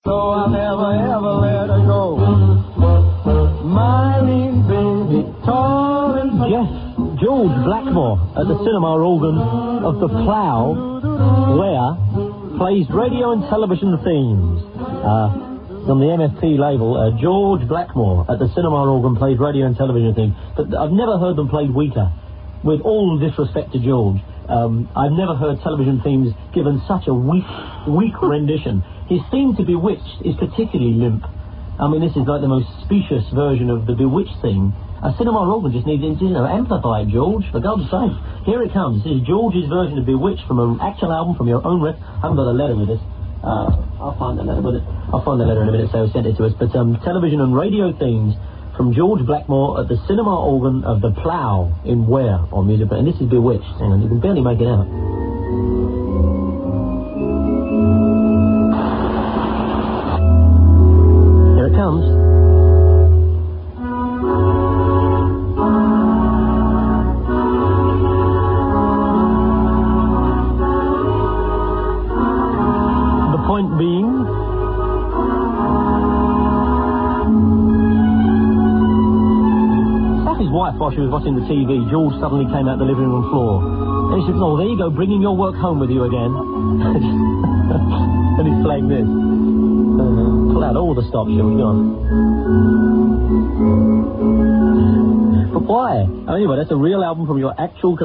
So I'll never ever let her go. My lean baby, tall and Yes, George Blackmore at the cinema organ of The Plough, where plays radio and television themes. On the MFP label, George Blackmore at the cinema organ plays radio and television themes. But I've never heard them played weaker. With all disrespect to George, I've never heard television themes given such a weak rendition. His theme to Bewitched is particularly limp. I mean, this is like the most specious version of the Bewitched theme. A cinema organ just needs, amplify it, George, for God's sake. Here it comes. This is George's version of Bewitched from an actual album from your own I haven't got a letter with this. I'll find the letter with it. I'll find the letter in a minute, so send it to us. But television and radio themes from George Blackmore at the cinema organ of The Plough in Ware on Music. And this is Bewitched. Hang on, you can barely make it out. Here it comes. Point being, that's his wife while she was watching the TV. George suddenly came out the living room floor. And he said, oh, there you go, bringing your work home with you again. And he's playing this. Pull out all the stops, shall we go on? But why? Anyway, that's a real album from your actual